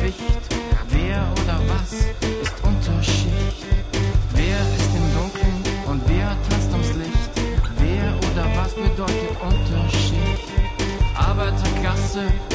Gewicht? Wer oder was ist Unterschicht? Wer ist im Dunkeln und wer tanzt ums Licht? Wer oder was bedeutet Unterschied? Arbeitergasse